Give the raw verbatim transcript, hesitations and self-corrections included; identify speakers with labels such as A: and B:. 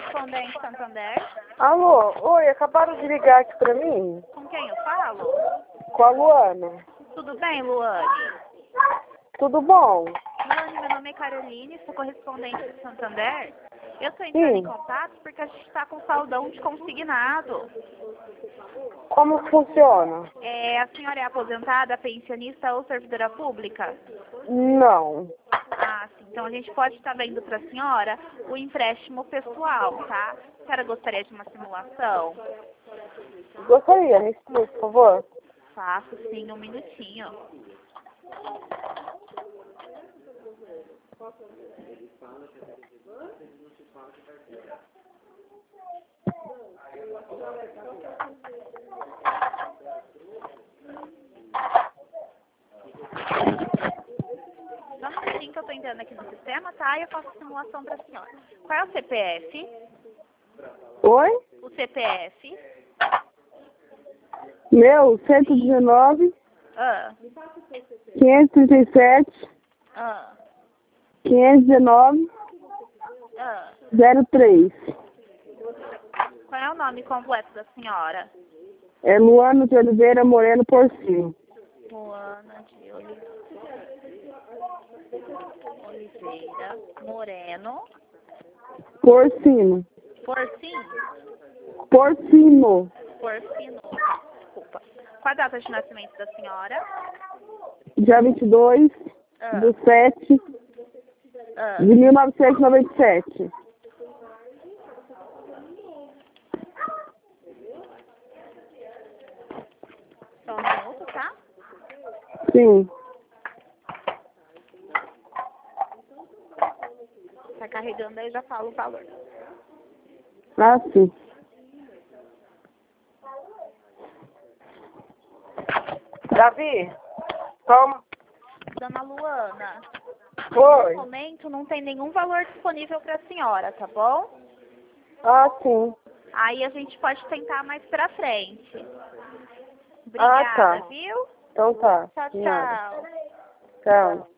A: Correspondente Santander.
B: Alô, oi, acabaram de ligar aqui pra mim?
A: Com quem eu falo?
B: Com a Luana.
A: Tudo bem, Luane?
B: Tudo bom?
A: Luane, meu nome é Caroline, sou correspondente do Santander. Eu estou entrando
B: Sim.
A: em contato porque a gente está com saldão de consignado.
B: Como que funciona?
A: É, a senhora é aposentada, pensionista ou servidora pública?
B: Não.
A: Ah, sim. Então a gente pode estar vendo para a senhora o empréstimo pessoal, tá? A senhora gostaria de uma simulação?
B: Gostaria, me explica, por favor.
A: Faço sim, um minutinho. Só um minutinho que eu tô entrando aqui no sistema, tá? E eu faço a simulação pra senhora. Qual é o C P F?
B: Oi?
A: O C P F?
B: Meu, cento e dezenove,
A: Ah,
B: quinhentos e trinta e sete,
A: ah,
B: quinhentos e dezenove,
A: ah.
B: zero três.
A: Qual é o nome completo da senhora?
B: É Luana de Oliveira Moreno Porcino.
A: Luana de Oliveira Oliveira Moreno
B: Porcino.
A: Porcino?
B: Porcino.
A: Porcino, desculpa. Qual a data de nascimento da senhora?
B: Dia vinte e dois
A: Ah,
B: de sete
A: ah.
B: de mil novecentos e noventa e sete.
A: Só um minuto, tá?
B: Sim.
A: Tá carregando aí, já falo o valor.
B: Ah, sim. Davi, toma.
A: Dona Luana,
B: Oi.
A: no momento não tem nenhum valor disponível para a senhora, tá bom?
B: Ah, sim.
A: Aí a gente pode tentar mais pra frente.
B: Ah,
A: Obrigada,
B: tá.
A: viu?
B: Então tá.
A: Tchau,
B: De nada.
A: tchau.
B: Tchau.